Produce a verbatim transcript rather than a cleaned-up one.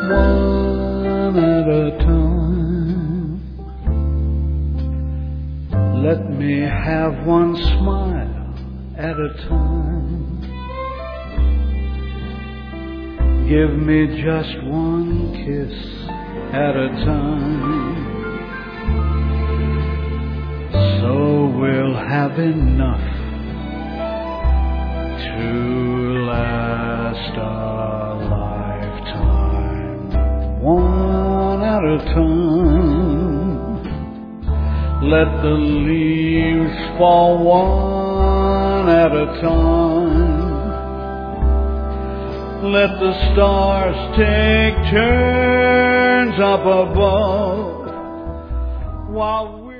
one at a time. Let me have one smile at a time. Give me just one kiss at a time, so we'll have enough to last a lifetime. One at a time. Let the leaves fall one at a time. Let the stars take turns up above while we